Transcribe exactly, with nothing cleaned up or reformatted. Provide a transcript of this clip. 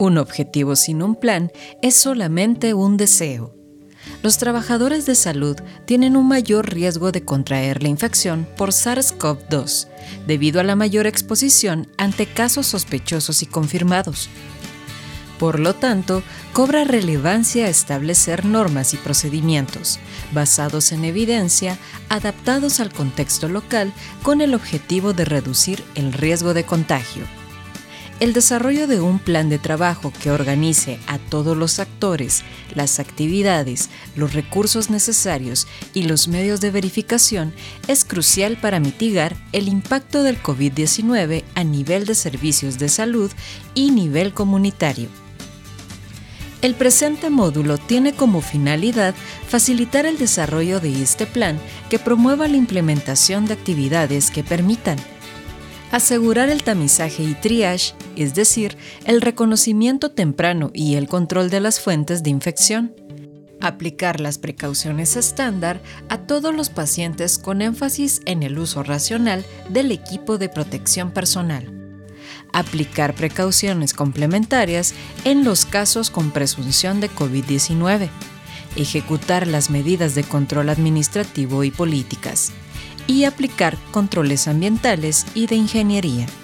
Un objetivo sin un plan es solamente un deseo. Los trabajadores de salud tienen un mayor riesgo de contraer la infección por SARS-CoV dos, debido a la mayor exposición ante casos sospechosos y confirmados. Por lo tanto, cobra relevancia establecer normas y procedimientos, basados en evidencia, adaptados al contexto local, con el objetivo de reducir el riesgo de contagio. El desarrollo de un plan de trabajo que organice a todos los actores, las actividades, los recursos necesarios y los medios de verificación es crucial para mitigar el impacto del COVID diecinueve a nivel de servicios de salud y nivel comunitario. El presente módulo tiene como finalidad facilitar el desarrollo de este plan que promueva la implementación de actividades que permitan asegurar el tamizaje y triage, es decir, el reconocimiento temprano y el control de las fuentes de infección. Aplicar las precauciones estándar a todos los pacientes con énfasis en el uso racional del equipo de protección personal. Aplicar precauciones complementarias en los casos con presunción de COVID diecinueve. Ejecutar las medidas de control administrativo y políticas. Y aplicar controles ambientales y de ingeniería.